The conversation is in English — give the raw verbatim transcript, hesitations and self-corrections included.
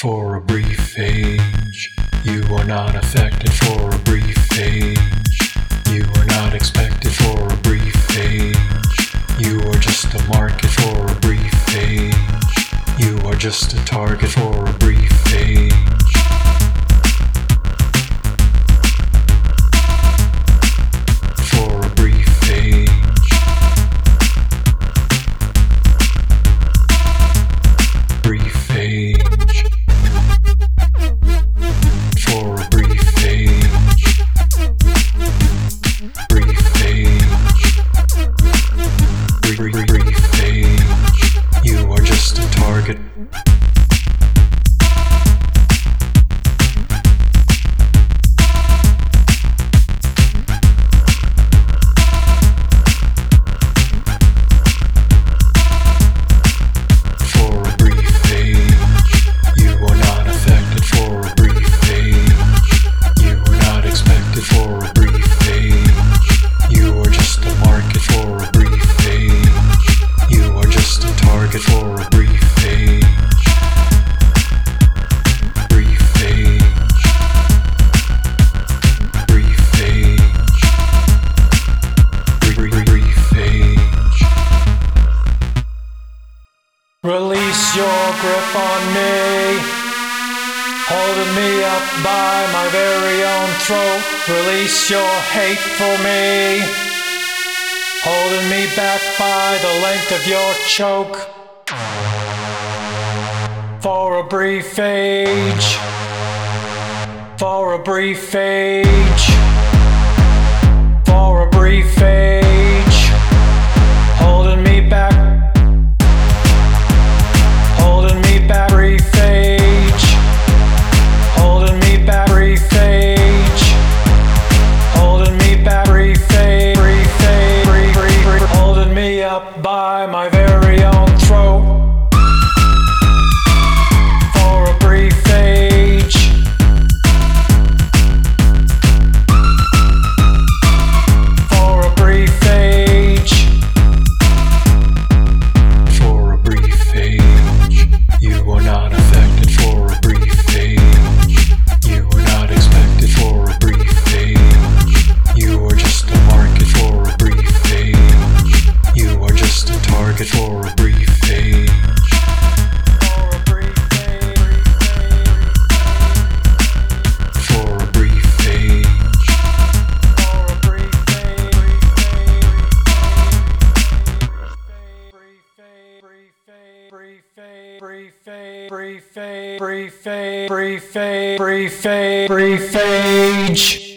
For a brief age, you are not affected. For a brief age, you are not expected. For a brief age, you are just a market. For a brief age, you are just a target. For a brief age. For a brief age. Brief age. For a brief age. Brief age. Brief, brief age. You are just a target. For a brief age. Brief age. Brief age. Brief, brief age. Release your grip on me, holding me up by my very own throat. Release your hate for me, holding me back by the length of your choke. For a brief age. For a brief age. For a brief age. Holding me back. Holding me back. Brief age. Holding me back. Brief age. Holding me back. Brief age. Brief age. Brief, brief, brief. Holding me up by my very own throat. For a brief age. For a brief age. For a brief age. You are not affected. For a brief age. You are not expected. For a brief age. You are just a market. For a brief age. You are just a target. For a brief age. For a brief age. Brief age. Brief age. Brief age. Brief age.